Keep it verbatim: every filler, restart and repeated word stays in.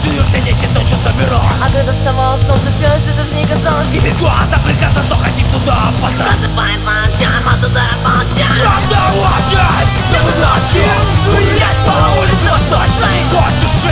ночью все нечисть ночью собиралась. А когда вставало солнце, все еще тоже не казалось. И без глаза прекрасно, что хотим туда опасно. Просыпай по ночам, оттуда молчать. Страшно очень, но мы ночью гулять по улице восточной. Хочешь